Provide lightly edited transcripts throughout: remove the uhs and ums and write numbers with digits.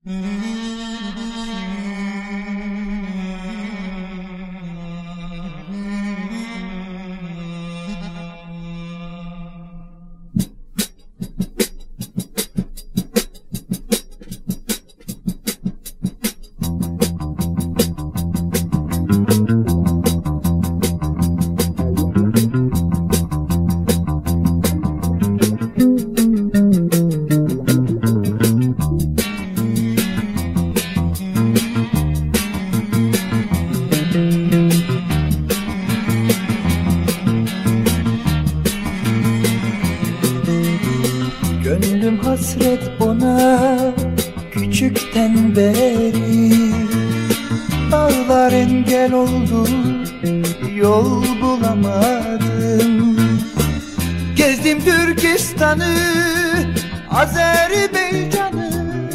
Gönlüm hasret ona küçükten beri. Dağlar engel oldu, yol bulamadım. Gezdim Türkistan'ı, Azerbaycan'ı.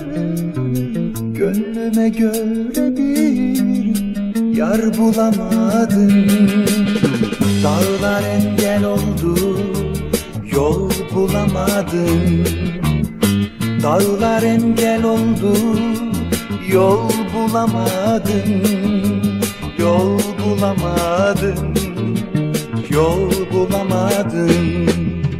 Gönlüme göre bir yar bulamadım. Dağlar engel oldu, yol bulamadım. Dağlar engel oldu, yol bulamadım. Yol bulamadım, yol bulamadım.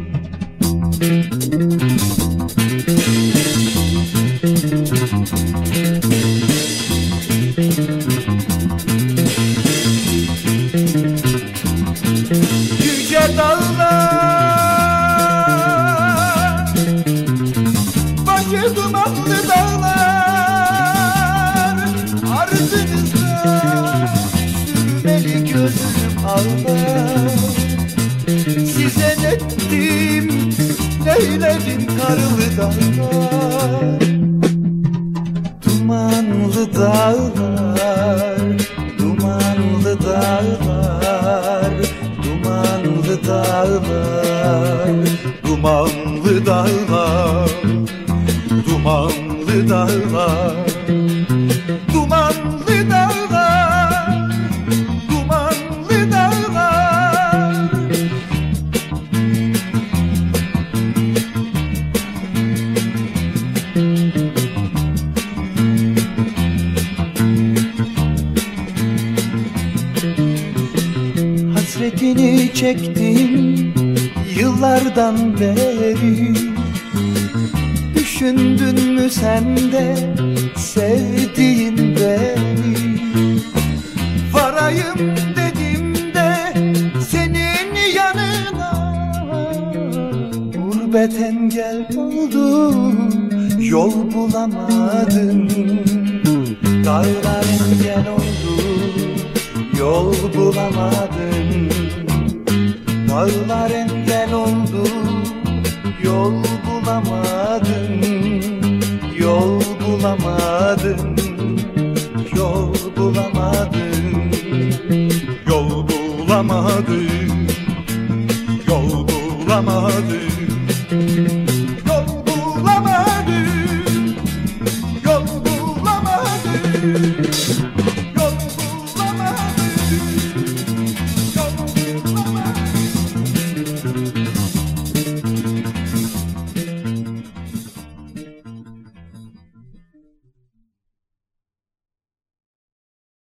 Yüce dağlar, başı dumanlı dağlar, ardınızda sürmeli gözüm ağlar. Size nettim, neyledim karlı dağlar. Dumanlı dağlar, dumanlı dağlar, dumanlı dağlar, dumanlı dağlar, dumanlı dağlar, dumanlı dağlar, dumanlı dağlar. Hasretini çektim yıllardan beri. Düşündün mü sen de sevdiğin beni? Varayım dedim de senin yanına, gurbet engel oldu, yol bulamadım. Dağlar engel oldu, yol bulamadım. Dağlar engel oldu, yol bulamadım. Yol bulamadım, yol bulamadım. Yol bulamadım, yol bulamadım.